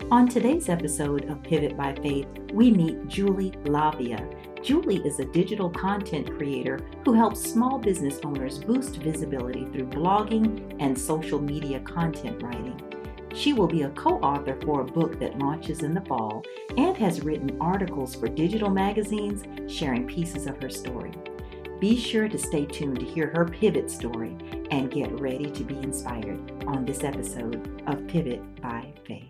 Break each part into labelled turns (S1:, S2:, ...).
S1: On today's episode of Pivot by Faith, we meet Julie Lavia. Julie is a digital content creator who helps small business owners boost visibility through blogging and social media content writing. She will be a co-author for a book that launches in the fall and has written articles for digital magazines sharing pieces of her story. Be sure to stay tuned to hear her pivot story and get ready to be inspired on this episode of Pivot by Faith.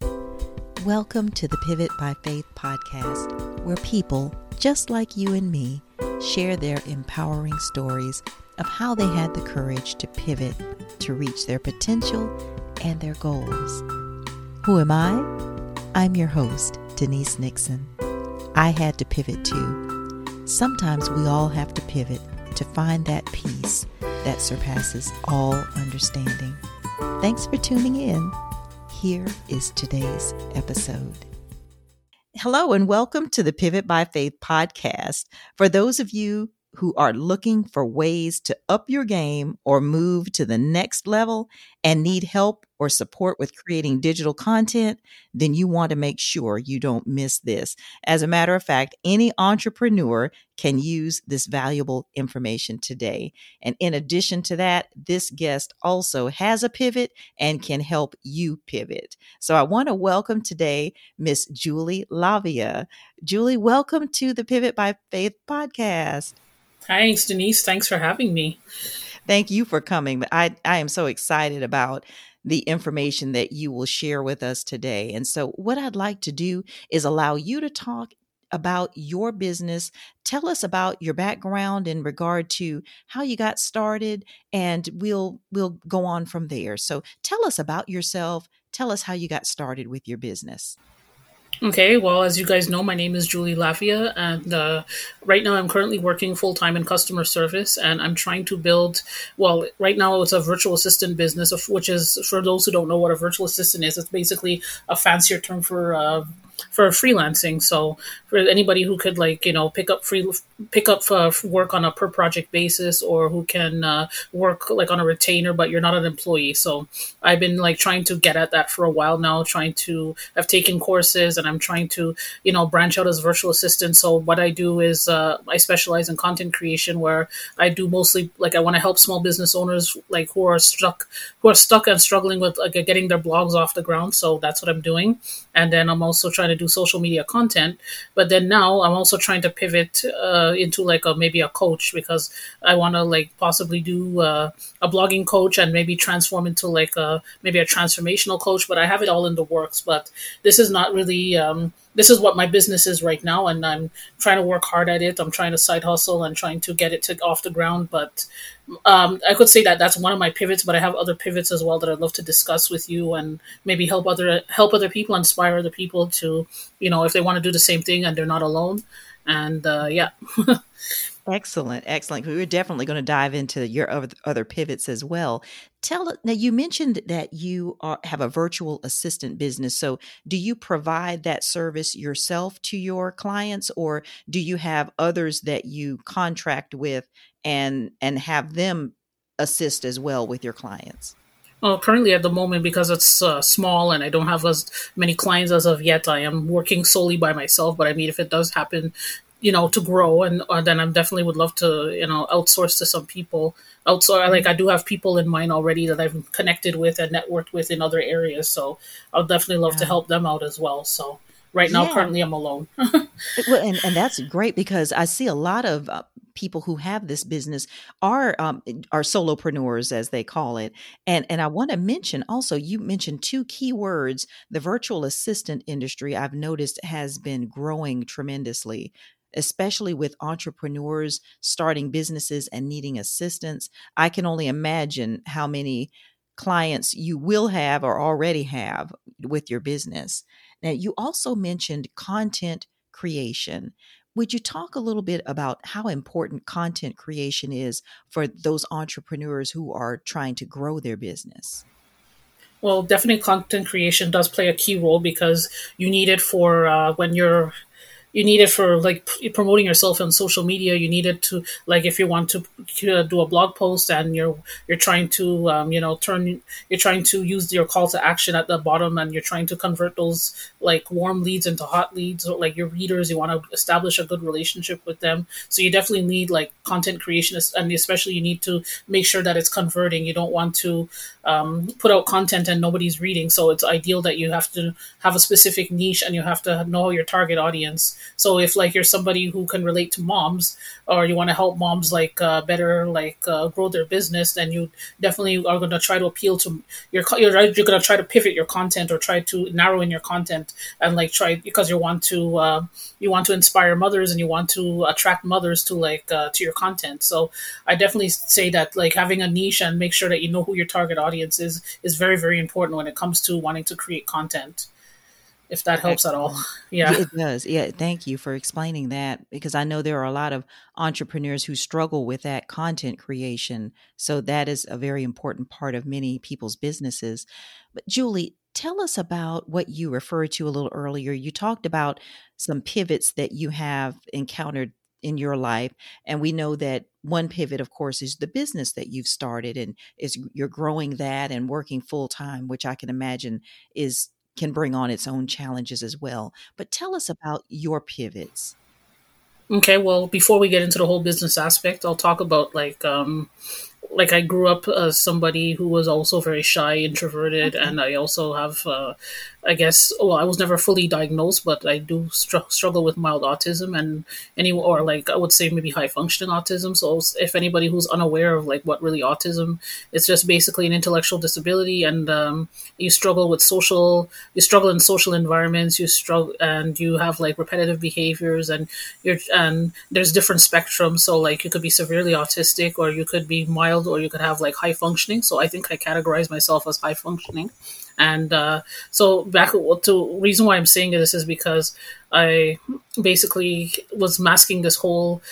S2: Welcome to the Pivot by Faith podcast, where people, just like you and me, share their empowering stories of how they had the courage to pivot to reach their potential and their goals. Who am I? I'm your host, Denise Nixon. I had to pivot too. Sometimes we all have to pivot to find that peace that surpasses all understanding. Thanks for tuning in. Here is today's episode. Hello and welcome to the Pivot by Faith podcast. For those of you who are looking for ways to up your game or move to the next level and need help or support with creating digital content, then you want to make sure you don't miss this. As a matter of fact, any entrepreneur can use this valuable information today. And in addition to that, this guest also has a pivot and can help you pivot. So I want to welcome today Miss Julie Lavia. Julie, welcome to the Pivot by Faith podcast.
S3: Thanks, Denise. Thanks for having me.
S2: Thank you for coming. I am so excited about the information that you will share with us today. And so what I'd like to do is allow you to talk about your business. Tell us about your background in regard to how you got started, and we'll go on from there. So tell us about yourself. Tell us how you got started with your business.
S3: Okay, well, as you guys know, my name is Julie Lavia, and right now I'm currently working full-time in customer service, and I'm trying to build, well, right now it's a virtual assistant business, which is, for those who don't know what a virtual assistant is, it's basically a fancier term for freelancing. So for anybody who could pick up work on a per project basis, or who can work like on a retainer, but you're not an employee. So I've been trying to get at that for a while now, I've taken courses, and I'm trying to, branch out as a virtual assistant. So what I do is I specialize in content creation, where I do mostly I want to help small business owners who are stuck and struggling with getting their blogs off the ground. So that's what I'm doing. And then I'm also trying to do social media content, but then now I'm also trying to pivot into maybe a coach, because I want to possibly do a blogging coach and maybe transform into maybe a transformational coach. But I have it all in the works. But this is not really this is what my business is right now, and I'm trying to work hard at it. I'm trying to side hustle and trying to get it off the ground. But I could say that that's one of my pivots, but I have other pivots as well that I'd love to discuss with you, and maybe help other people, inspire other people to, if they want to do the same thing and they're not alone. And yeah.
S2: Excellent. We're definitely going to dive into your other pivots as well. Now, you mentioned that you have a virtual assistant business. So do you provide that service yourself to your clients, or do you have others that you contract with and have them assist as well with your clients?
S3: Well, currently at the moment, because it's small and I don't have as many clients as of yet, I am working solely by myself. But I mean, if it does happen, to grow, and then I definitely would love to, outsource to some people. I do have people in mind already that I've connected with and networked with in other areas. So I'll definitely love to help them out as well. So right now, currently I'm alone.
S2: Well, and that's great, because I see a lot of people who have this business are solopreneurs, as they call it. And I want to mention also, you mentioned two key words. The virtual assistant industry, I've noticed, has been growing tremendously, especially with entrepreneurs starting businesses and needing assistance. I can only imagine how many clients you will have or already have with your business. Now, you also mentioned content creation. Would you talk a little bit about how important content creation is for those entrepreneurs who are trying to grow their business?
S3: Well, definitely content creation does play a key role, because you need it for when you're you need it for like promoting yourself on social media. You need it to, like, if you want to do a blog post and you're trying to you're trying to use your call to action at the bottom, and you're trying to convert those like warm leads into hot leads, or like your readers, you want to establish a good relationship with them. So you definitely need like content creation, and especially you need to make sure that it's converting. You don't want to put out content and nobody's reading. So it's ideal that you have to have a specific niche, and you have to know your target audience. So if like you're somebody who can relate to moms, or you want to help moms like better like grow their business, then you definitely are going to try to appeal to you're going to try to pivot your content, or try to narrow in your content, and like try, because you want to inspire mothers, and you want to attract mothers to like to your content. So I definitely say that like having a niche and make sure that you know who your target audience is very, very important when it comes to wanting to create content, if that helps at all.
S2: Yeah,
S3: Yeah.
S2: it does. Yeah, thank you for explaining that, because I know there are a lot of entrepreneurs who struggle with that content creation. So that is a very important part of many people's businesses. But Julie, tell us about what you referred to a little earlier. You talked about some pivots that you have encountered in your life, and we know that one pivot, of course, is the business that you've started, and is you're growing that and working full time, which I can imagine is can bring on its own challenges as well. But tell us about your pivots.
S3: Okay, well, before we get into the whole business aspect, I'll talk about like I grew up as somebody who was also very shy, introverted,
S2: Okay.
S3: and I also have, I guess, well, I was never fully diagnosed, but I do struggle with mild autism, and or like I would say maybe high functioning autism. So if anybody who's unaware of like what really autism, it's just basically an intellectual disability, and you struggle in social environments, you struggle, and you have like repetitive behaviors, and there's different spectrums. So like you could be severely autistic, or you could be mild, or you could have like high functioning. So I think I categorize myself as high functioning. And so back to reason why I'm saying this is because I basically was masking this whole,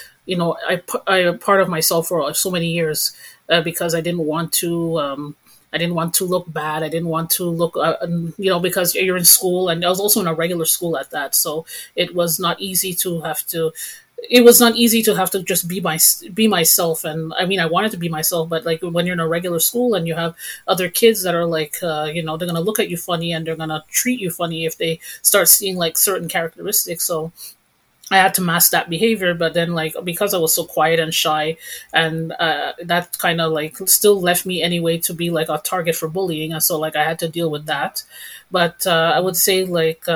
S3: I part of myself for so many years, because I didn't want to. I didn't want to look bad. I didn't want to look, because you're in school, and I was also in a regular school at that. So it was not easy to have to. It was not easy to have to just be myself. And I mean, I wanted to be myself, but like when you're in a regular school and you have other kids that are like, they're gonna look at you funny, and they're gonna treat you funny if they start seeing like certain characteristics. So I had to mask that behavior, but then like because I was so quiet and shy, and that kind of like still left me anyway to be like a target for bullying, and so like I had to deal with that. But I would say like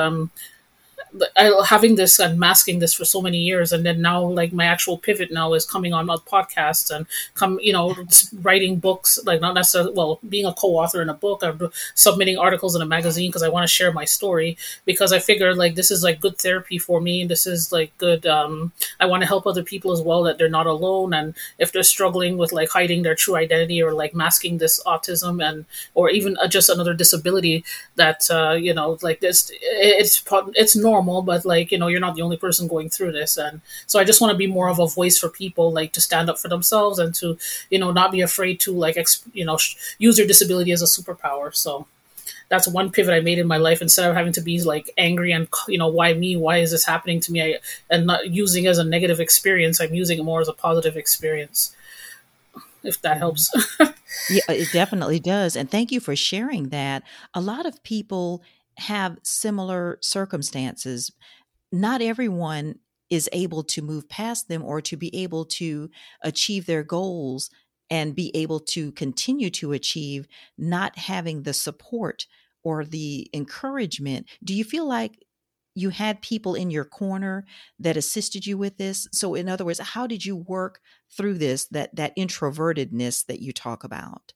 S3: having this and masking this for so many years, and then now like my actual pivot now is coming on podcasts, and writing books, like not necessarily, well, being a co-author in a book, or submitting articles in a magazine, because I want to share my story, because I figure like this is like good therapy for me, and this is like good, I want to help other people as well, that they're not alone, and if they're struggling with like hiding their true identity, or like masking this autism, and or even just another disability, that like this, it's normal, but like you're not the only person going through this. And so I just want to be more of a voice for people, like to stand up for themselves, and to not be afraid to like use your disability as a superpower. So that's one pivot I made in my life. Instead of having to be like angry and why me, why is this happening to me, and not using it as a negative experience, I'm using it more as a positive experience, if that helps.
S2: Yeah, it definitely does. And thank you for sharing that. A lot of people have similar circumstances. Not everyone is able to move past them, or to be able to achieve their goals and be able to continue to achieve, not having the support or the encouragement. Do you feel like you had people in your corner that assisted you with this? So in other words, how did you work through this, that introvertedness that you talk about?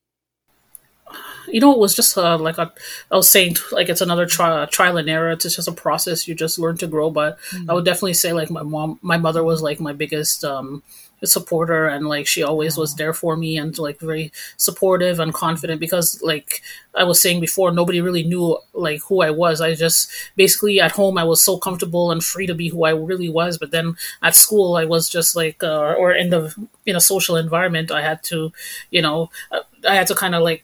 S3: It was just like I was saying, like it's another trial and error. It's just a process. You just learn to grow. But I would definitely say like my mother was like my biggest supporter, and like she always was there for me, and like very supportive and confident, because like I was saying before, nobody really knew like who I was. I just basically at home I was so comfortable and free to be who I really was, but then at school I was just like or in a social environment I had to I had to kind of like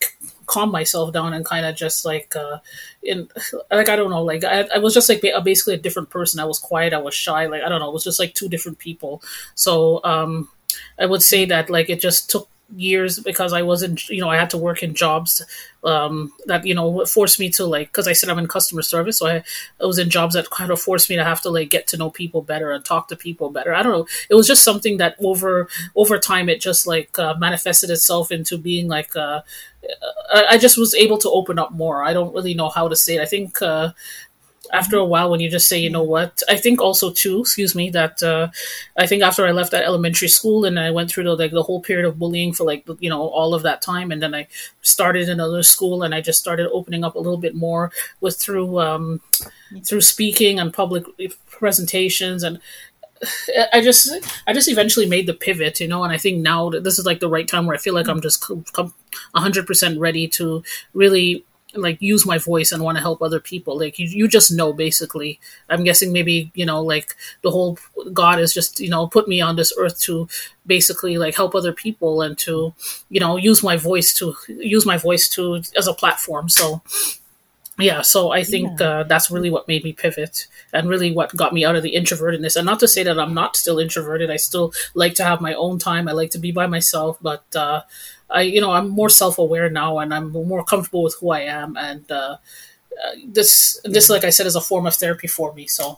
S3: calm myself down and kind of just like in like I don't know, like I was just like basically a different person. I was quiet, I was shy, like I don't know, it was just like two different people. So I would say that like it just took years because I wasn't, I had to work in jobs that, forced me to like, because I said I'm in customer service. So I was in jobs that kind of forced me to have to like get to know people better and talk to people better. I don't know. It was just something that over time, it just like manifested itself into being like, I just was able to open up more. I don't really know how to say it. I think, after a while when you just say, you know what, I think also too, excuse me, that I think after I left that elementary school and I went through the whole period of bullying for like, all of that time. And then I started another school and I just started opening up a little bit more with through speaking and public presentations. And I just eventually made the pivot, and I think now that this is like the right time where I feel like I'm just 100% ready to really like use my voice and want to help other people. Like you just know, basically, I'm guessing maybe, like the whole God is just, put me on this earth to basically like help other people and to, use my voice to as a platform. So yeah, so I think that's really what made me pivot and really what got me out of the introvertedness. And not to say that I'm not still introverted. I still like to have my own time. I like to be by myself, but I'm more self-aware now and I'm more comfortable with who I am. And this, like I said, is a form of therapy for me. So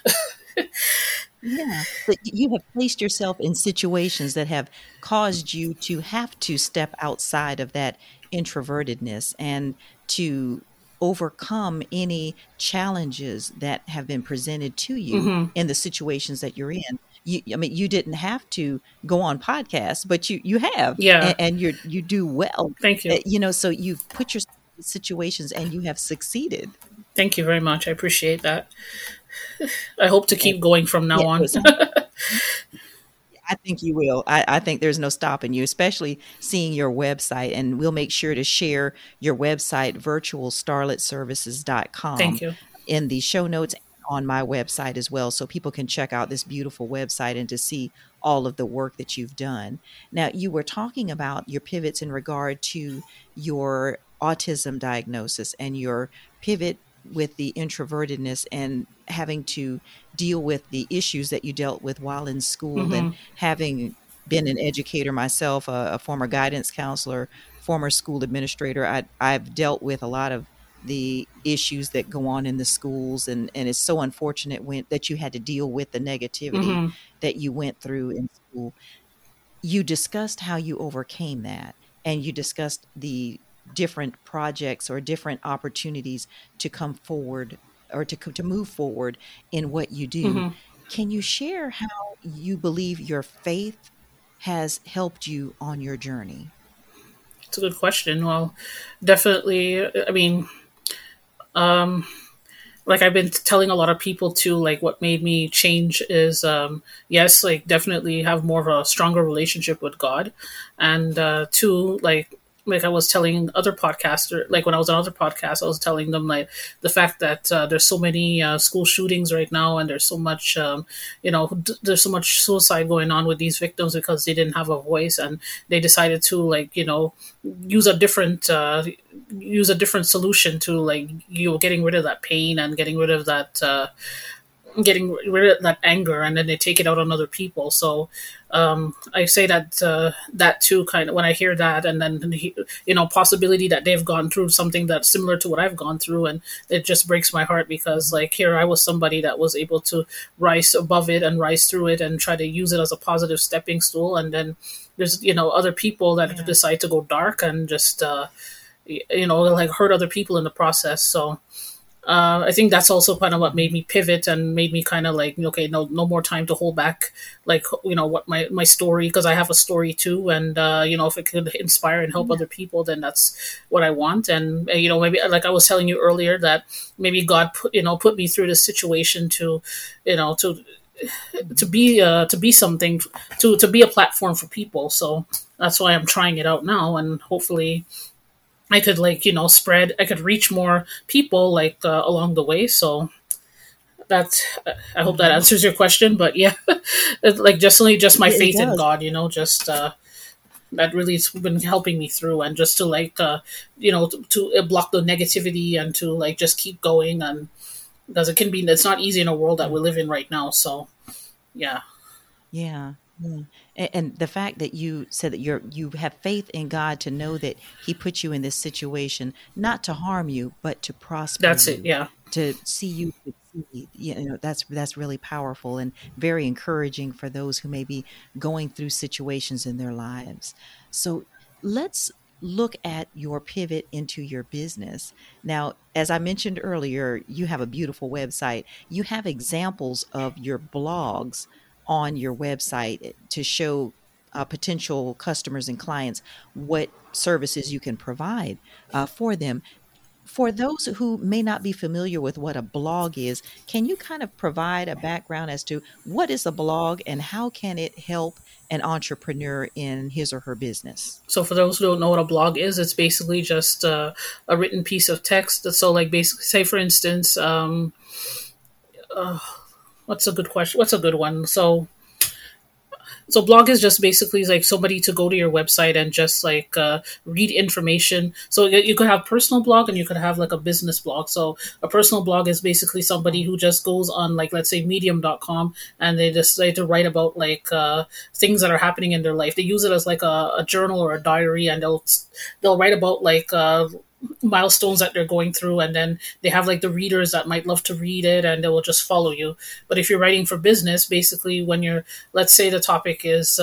S2: Yeah, but you have placed yourself in situations that have caused you to have to step outside of that introvertedness and to overcome any challenges that have been presented to you in the situations that you're in. I mean, you didn't have to go on podcasts, but you have,
S3: yeah,
S2: and you do well.
S3: Thank you.
S2: So you've put yourself in situations and you have succeeded.
S3: Thank you very much. I appreciate that. I hope to keep going from now on.
S2: I think you will. I think there's no stopping you, especially seeing your website. And we'll make sure to share your website, virtualstarletservices.com,
S3: Thank you,
S2: in the show notes on my website as well, so people can check out this beautiful website and to see all of the work that you've done. Now, you were talking about your pivots in regard to your autism diagnosis and your pivot with the introvertedness and having to deal with the issues that you dealt with while in school, and having been an educator myself, a former guidance counselor, former school administrator, I've dealt with a lot of the issues that go on in the schools, and it's so unfortunate that you had to deal with the negativity that you went through in school. You discussed how you overcame that, and you discussed the different projects or different opportunities to come forward or to move forward in what you do. Can you share how you believe your faith has helped you on your journey?
S3: It's a good question. Well, definitely. I mean, like I've been telling a lot of people too, like what made me change is, yes, like definitely have more of a stronger relationship with God. And two, like I was telling other podcasters, like when I was on other podcasts, I was telling them like the fact that there's so many school shootings right now, and there's so much, there's so much suicide going on with these victims because they didn't have a voice, and they decided to like, use a different solution to like, getting rid of that pain and getting rid of that, anger, and then they take it out on other people. So I say that that too, kind of when I hear that, and then possibility that they've gone through something that's similar to what I've gone through, and it just breaks my heart because like here I was somebody that was able to rise above it and rise through it and try to use it as a positive stepping stool, and then there's other people that decide to go dark and just like hurt other people in the process. So I think that's also kind of what made me pivot and made me kind of like, okay, no more time to hold back, like, what my story, because I have a story too. And, if it could inspire and help other people, then that's what I want. And, maybe like I was telling you earlier that maybe God put me through this situation to be something, to be a platform for people. So that's why I'm trying it out now. And hopefully I could spread, I could reach more people along the way. So that's, I hope that answers your question, but yeah, it's like just my faith in God, that really has been helping me through, and just to like to block the negativity and to like just keep going, and because it's not easy in a world that we live in right now. So yeah.
S2: Yeah. Yeah. And the fact that you said that you have faith in God to know that He put you in this situation not to harm you, but to prosper
S3: That's it.
S2: you,
S3: Yeah.
S2: to see you succeed. That's really powerful and very encouraging for those who may be going through situations in their lives. So let's look at your pivot into your business. Now, as I mentioned earlier, you have a beautiful website. You have examples of your blogs on your website to show potential customers and clients what services you can provide for them. For those who may not be familiar with what a blog is, can you kind of provide a background as to what is a blog and how can it help an entrepreneur in his or her business?
S3: So for those who don't know what a blog is, it's basically just a written piece of text. So like basically, say for instance, what's a good question? What's a good one? So blog is just basically like somebody to go to your website and just like read information. So you could have personal blog and you could have like a business blog. So a personal blog is basically somebody who just goes on like, let's say medium.com, and they decide to write about like things that are happening in their life. They use it as like a journal or a diary, and they'll write about like milestones that they're going through, and then they have like the readers that might love to read it, and they will just follow you. But if you're writing for business, basically when you're, let's say the topic is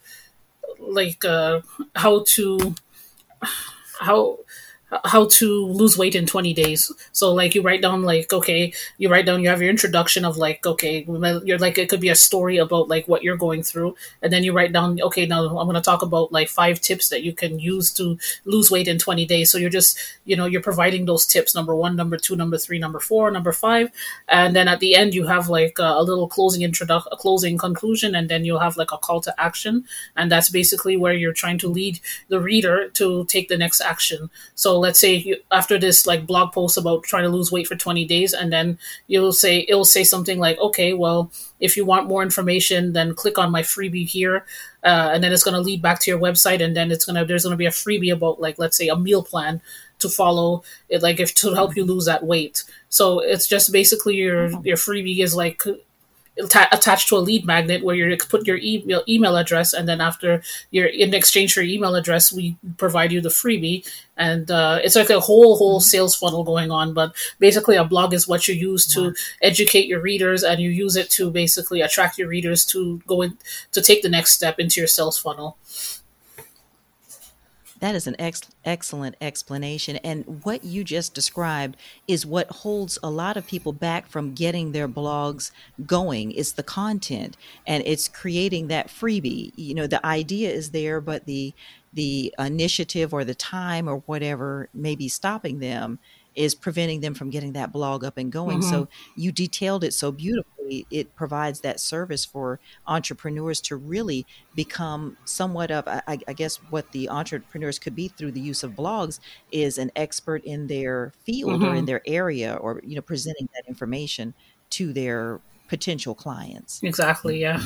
S3: how to how how to lose weight in 20 days. So like you write down like, okay, you have your introduction of like, okay, you're like, it could be a story about like what you're going through. And then you write down, okay, now I'm going to talk about like 5 tips that you can use to lose weight in 20 days. So you're just, you're providing those tips, number 1, number 2, number 3, number 4, number 5. And then at the end you have like a little closing a closing conclusion. And then you'll have like a call to action. And that's basically where you're trying to lead the reader to take the next action. So let's say after this like blog post about trying to lose weight for 20 days, and then it'll say something like, okay, well, if you want more information, then click on my freebie here. And then it's going to lead back to your website. And then there's going to be a freebie about like, let's say a meal plan to follow it, like if to help you lose that weight. So it's just basically your freebie is like attached to a lead magnet where you put your email address, and then after in exchange for your email address, we provide you the freebie. And it's like a whole sales funnel going on. But basically a blog is what you use to educate your readers, and you use it to basically attract your readers to go in to take the next step into your sales funnel.
S2: That is an excellent explanation. And what you just described is what holds a lot of people back from getting their blogs going. It's the content, and it's creating that freebie. The idea is there, but the initiative or the time or whatever may be stopping them is preventing them from getting that blog up and going.
S3: Mm-hmm.
S2: So you detailed it so beautifully. It provides that service for entrepreneurs to really become somewhat of, I guess what the entrepreneurs could be through the use of blogs is an expert in their field or in their area, or, presenting that information to their potential clients.
S3: Exactly. Yeah.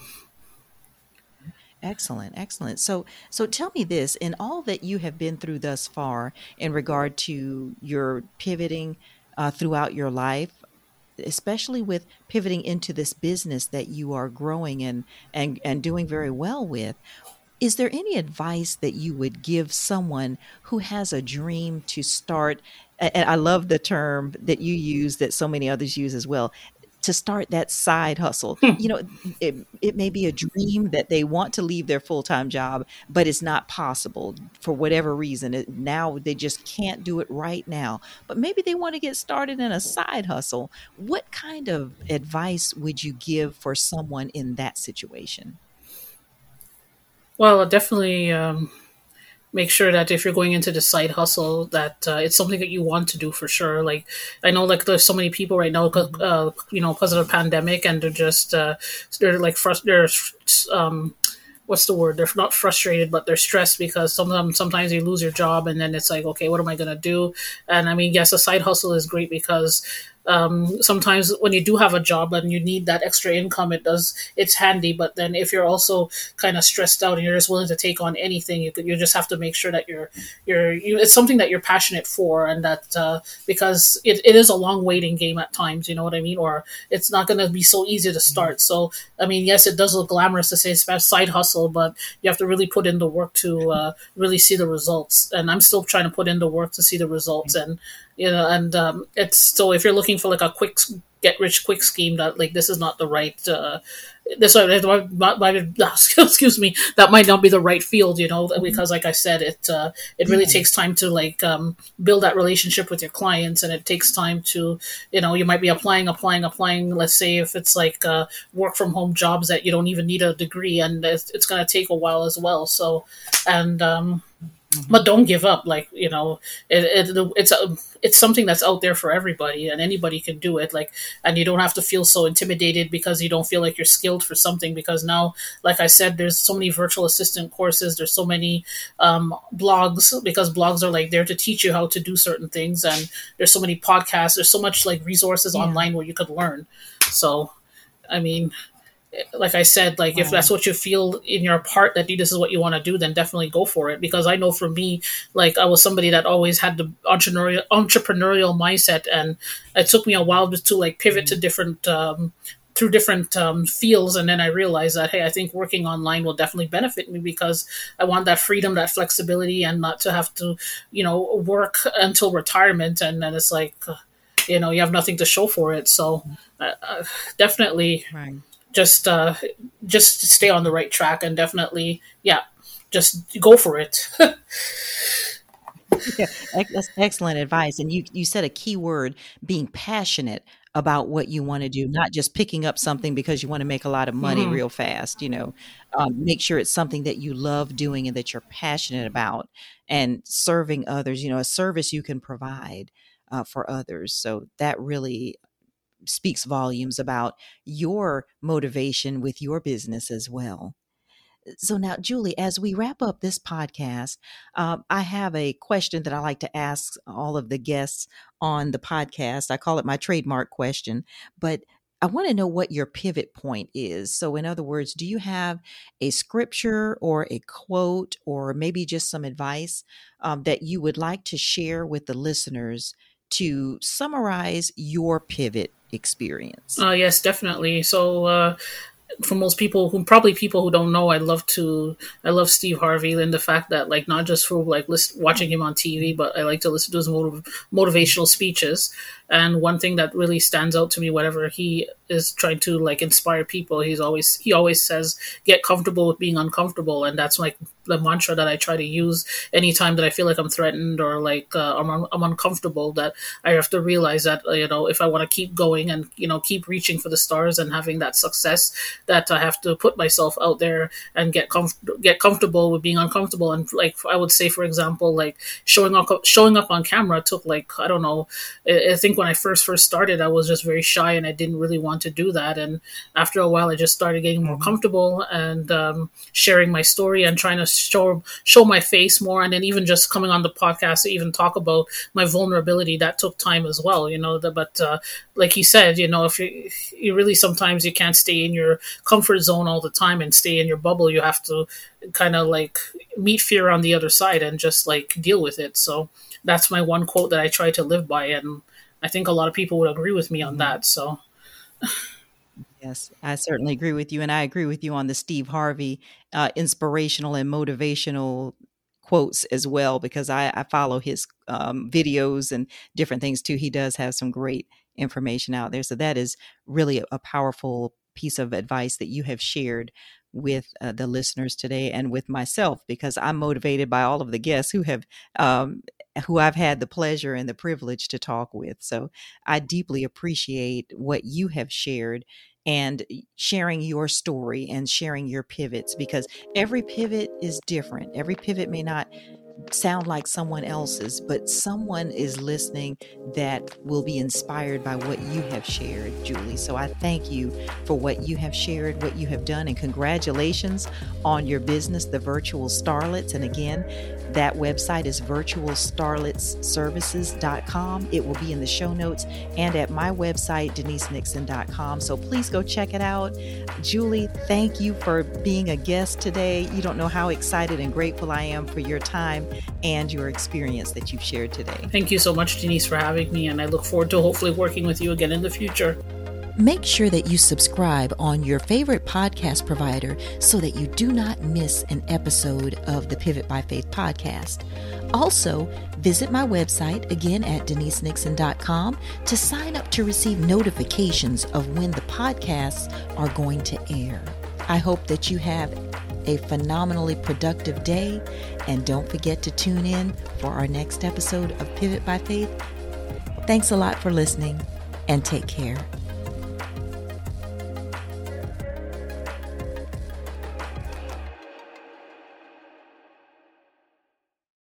S2: Excellent. So tell me this, in all that you have been through thus far in regard to your pivoting throughout your life, especially with pivoting into this business that you are growing and doing very well with, is there any advice that you would give someone who has a dream to start, and I love the term that you use that so many others use as well, to start that side hustle? It may be a dream that they want to leave their full-time job, but it's not possible for whatever reason. Now they just can't do it right now, but maybe they want to get started in a side hustle. What kind of advice would you give for someone in that situation?
S3: Well, definitely make sure that if you're going into the side hustle, that it's something that you want to do for sure. Like I know, like there's so many people right now, because of the pandemic, and they're just they're like what's the word? They're not frustrated, but they're stressed because sometimes you lose your job, and then it's like, okay, what am I gonna do? And I mean, yes, a side hustle is great because sometimes when you do have a job and you need that extra income, it's handy. But then if you're also kind of stressed out and you're just willing to take on anything, you just have to make sure that it's something that you're passionate for, and that because it is a long waiting game at times, you know what I mean? Or it's not going to be so easy to start. So I mean, yes, it does look glamorous to say it's a side hustle, but you have to really put in the work to really see the results. And I'm still trying to put in the work to see the results. And it's so if you're looking for like a quick get rich quick scheme, that like this is not the right excuse me, that might not be the right field, because like I said, it really takes time to like build that relationship with your clients, and it takes time to, you might be applying. Let's say if it's like work from home jobs that you don't even need a degree, and it's going to take a while as well. So, and but don't give up. Like, it's something that's out there for everybody, and anybody can do it. Like, and you don't have to feel so intimidated because you don't feel like you're skilled for something. Because now, like I said, there's so many virtual assistant courses. There's so many blogs, because blogs are like there to teach you how to do certain things. And there's so many podcasts. There's so much like resources online where you could learn. So, I mean, like I said, like if that's what you feel in your heart that this is what you want to do, then definitely go for it. Because I know for me, like I was somebody that always had the entrepreneurial mindset, and it took me a while to like pivot to different through different fields. And then I realized that, hey, I think working online will definitely benefit me, because I want that freedom, that flexibility, and not to have to, work until retirement. And then it's like, you have nothing to show for it. So definitely.
S2: Right.
S3: Just stay on the right track, and definitely, just go for it.
S2: Yeah, that's excellent advice. And you said a key word, being passionate about what you want to do, not just picking up something because you want to make a lot of money real fast. Make sure it's something that you love doing and that you're passionate about, and serving others, a service you can provide for others. So that really speaks volumes about your motivation with your business as well. So now, Julie, as we wrap up this podcast, I have a question that I like to ask all of the guests on the podcast. I call it my trademark question, but I want to know what your pivot point is. So, in other words, do you have a scripture or a quote, or maybe just some advice that you would like to share with the listeners to summarize your pivot experience?
S3: Yes, definitely. So for most people who don't know, I love Steve Harvey, and the fact that like not just for like watching him on TV, but I like to listen to his motivational speeches. And one thing that really stands out to me, whenever he is trying to like inspire people, he always says, "Get comfortable with being uncomfortable," and that's like the mantra that I try to use anytime that I feel like I'm threatened or like I'm uncomfortable. That I have to realize that if I want to keep going and keep reaching for the stars and having that success, that I have to put myself out there and get comfortable with being uncomfortable. And like I would say, for example, like showing up on camera took like, I don't know, I think when I first started, I was just very shy and I didn't really want to do that. And after a while, I just started getting more comfortable and sharing my story and trying to show my face more. And then even just coming on the podcast to even talk about my vulnerability, that took time as well, but like he said, if you really, sometimes you can't stay in your comfort zone all the time and stay in your bubble. You have to kind of like meet fear on the other side and just like deal with it. So that's my one quote that I try to live by. And I think a lot of people would agree with me on that. So
S2: Yes, I certainly agree with you. And I agree with you on the Steve Harvey inspirational and motivational quotes as well, because I follow his videos and different things too. He does have some great information out there. So that is really a powerful piece of advice that you have shared with the listeners today, and with myself, because I'm motivated by all of the guests who I've had the pleasure and the privilege to talk with. So I deeply appreciate what you have shared, and sharing your story and sharing your pivots, because every pivot is different. Every pivot may not sound like someone else's, but someone is listening that will be inspired by what you have shared, Julie. So I thank you for what you have shared, what you have done, and congratulations on your business, The Virtual Starlets. And again, that website is virtualstarletsservices.com. It will be in the show notes and at my website, denisenixon.com. So please go check it out. Julie, thank you for being a guest today. You don't know how excited and grateful I am for your time and your experience that you've shared today.
S3: Thank you so much, Denise, for having me, and I look forward to hopefully working with you again in the future.
S2: Make sure that you subscribe on your favorite podcast provider so that you do not miss an episode of the Pivot by Faith podcast. Also, visit my website again at denisenixon.com to sign up to receive notifications of when the podcasts are going to air. I hope that you have a phenomenally productive day, and don't forget to tune in for our next episode of Pivot by Faith. Thanks a lot for listening, and take care.